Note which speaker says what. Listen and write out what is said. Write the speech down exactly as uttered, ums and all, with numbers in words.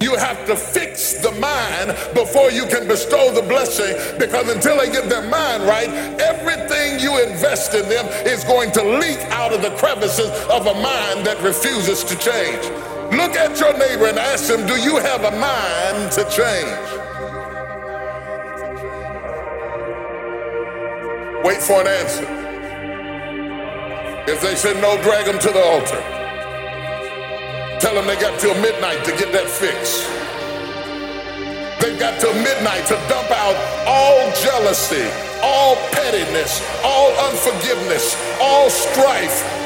Speaker 1: You have to fix the mind before you can bestow the blessing, because until they get their mind right, everything you invest in them is going to leak out of the crevices of a mind that refuses to change. Look at your neighbor and ask him, do you have a mind to change? Wait for an answer. If they say no, drag them to the altar. Tell them they got till midnight to get that fix. They've got till midnight to dump out all jealousy, all pettiness, all unforgiveness, all strife,